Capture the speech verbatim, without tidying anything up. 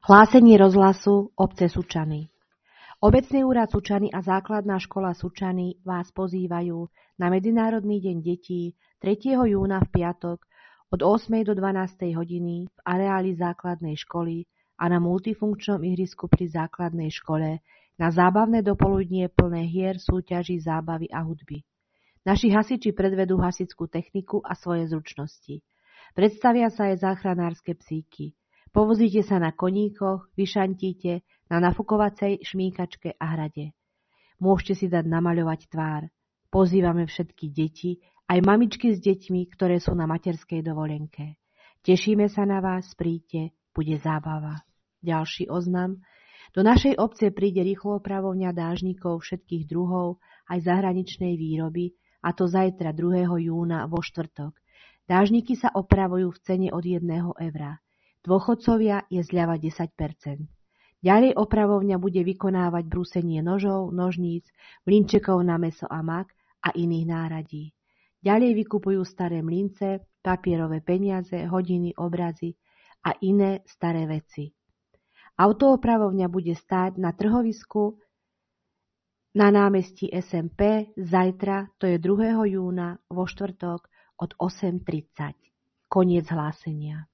Hlásenie rozhlasu obce Sučany. Obecný úrad Sučany a základná škola Sučany vás pozývajú na Medzinárodný deň detí tretieho júna v piatok od ôsmej do dvanástej hodiny v areáli základnej školy a na multifunkčnom ihrisku pri základnej škole na zábavné dopoludnie plné hier, súťaží, zábavy a hudby. Naši hasiči predvedú hasičskú techniku a svoje zručnosti. Predstavia sa aj záchranárske psíky. Povozíte sa na koníkoch, vyšantíte na nafukovacej šmýkačke a hrade. Môžete si dať namaľovať tvár. Pozývame všetky deti, aj mamičky s deťmi, ktoré sú na materskej dovolenke. Tešíme sa na vás, príďte, bude zábava. Ďalší oznam. Do našej obce príde rýchloopravovňa dážnikov všetkých druhov, aj zahraničnej výroby, a to zajtra druhého júna vo štvrtok. Dážniky sa opravujú v cene od jedného evra. Dôchodcovia je zľava desať percent. Ďalej opravovňa bude vykonávať brúsenie nožov, nožníc, mlynčekov na mäso a mak a iných náradí. Ďalej vykupujú staré mlynce, papierové peniaze, hodiny, obrazy a iné staré veci. Autoopravovňa bude stáť na trhovisku na námestí es em pé zajtra, to je druhého júna vo štvrtok od osem tridsať. Koniec hlásenia.